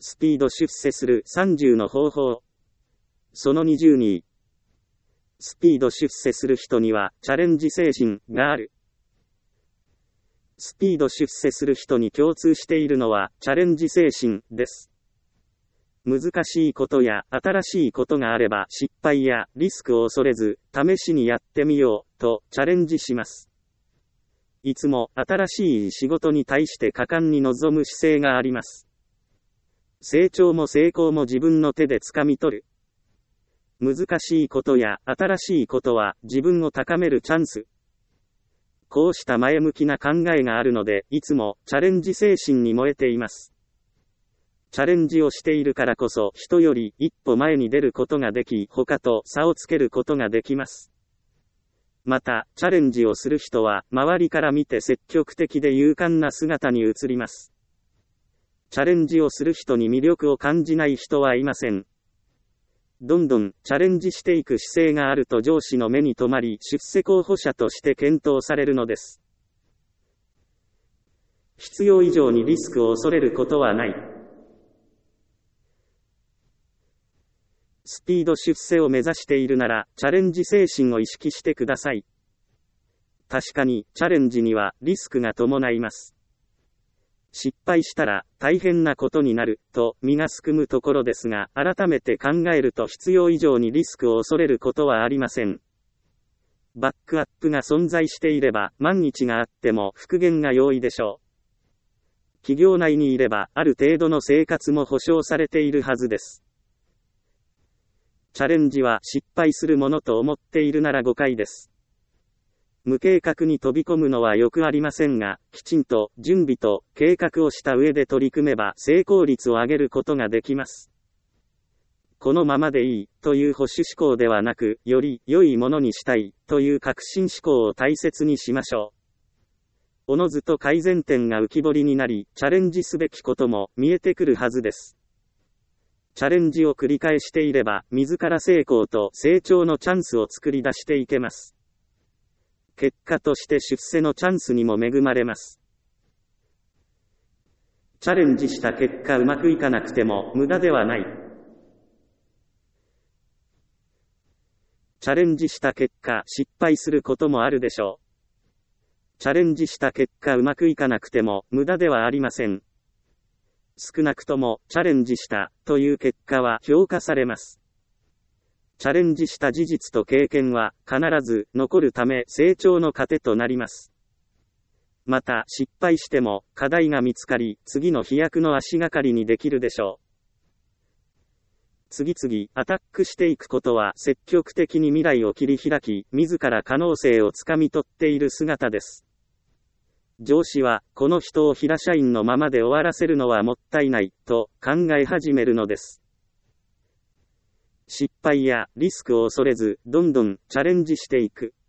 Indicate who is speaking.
Speaker 1: スピード出世する30の方法。その22。スピード出世する人にはチャレンジ精神がある。スピード出世する人に共通しているのはチャレンジ精神です。難しいことや新しいことがあれば失敗やリスクを恐れず試しにやってみようとチャレンジします。いつも新しい仕事に対して果敢に臨む姿勢があります。成長も成功も自分の手で掴み取る。難しいことや新しいことは自分を高めるチャンス。こうした前向きな考えがあるので、いつもチャレンジ精神に燃えています。チャレンジをしているからこそ人より一歩前に出ることができ、他と差をつけることができます。また、チャレンジをする人は周りから見て積極的で勇敢な姿に映ります。チャレンジをする人に魅力を感じない人はいません。どんどんチャレンジしていく姿勢があると上司の目に留まり出世候補者として検討されるのです。必要以上にリスクを恐れることはない。スピード出世を目指しているならチャレンジ精神を意識してください。確かにチャレンジにはリスクが伴います。失敗したら大変なことになると身がすくむところですが、改めて考えると必要以上にリスクを恐れることはありません。バックアップが存在していれば万一があっても復元が容易でしょう。企業内にいればある程度の生活も保障されているはずです。チャレンジは失敗するものと思っているなら誤解です。無計画に飛び込むのはよくありませんが、きちんと準備と計画をした上で取り組めば成功率を上げることができます。このままでいいという保守思考ではなく、より良いものにしたいという確信思考を大切にしましょう。おのずと改善点が浮き彫りになり、チャレンジすべきことも見えてくるはずです。チャレンジを繰り返していれば、自ら成功と成長のチャンスを作り出していけます。結果として出世のチャンスにも恵まれます。チャレンジした結果うまくいかなくても無駄ではない。チャレンジした結果失敗することもあるでしょう。チャレンジした結果うまくいかなくても無駄ではありません。少なくともチャレンジしたという結果は評価されます。チャレンジした事実と経験は必ず残るため成長の糧となります。また失敗しても課題が見つかり次の飛躍の足がかりにできるでしょう。次々アタックしていくことは積極的に未来を切り開き自ら可能性をつかみ取っている姿です。上司はこの人を平社員のままで終わらせるのはもったいないと考え始めるのです。失敗やリスクを恐れず、どんどんチャレンジしていく。